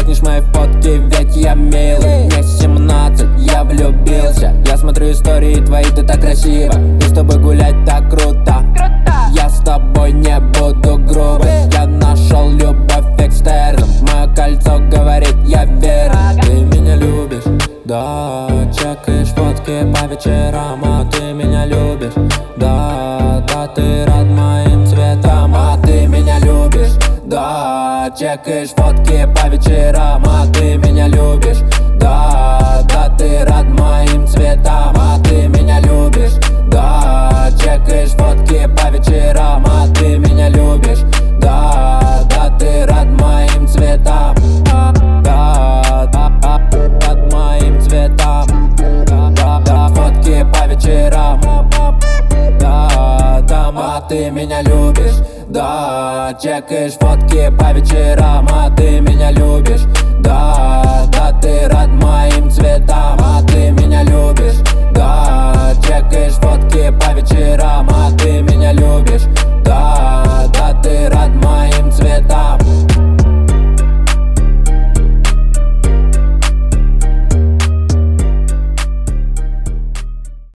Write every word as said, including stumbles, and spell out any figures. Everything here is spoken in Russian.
лайкнешь мои фотки, ведь я милый. Мне семнадцать, я влюбился. Я смотрю истории твои, ты так красиво. И с тобой гулять так круто. Я с тобой не буду грубым. Я нашел любовь экстерном. Мое кольцо говорит, я верен. Ты меня любишь, да. Чекаешь фотки по вечерам, а ты меня любишь, да. Да, ты рад моим цветам, а ты меня любишь, да. Чекаешь фотки по вечерам, а ты меня любишь, да. Да, ты рад моим цветам, а ты меня любишь, да. Чекаешь фотки по вечерам, а ты меня любишь, да. Да, ты рад моим цветам, да, да, да, рад моим цветам, да, да, да, фотки по вечерам, да, да, а ты меня любишь, да. Чекаешь фотки по вечерам, а ты меня любишь, да. Да, ты рад моим цветам, а ты меня любишь, да. Чекаешь фотки по вечерам, а ты меня любишь,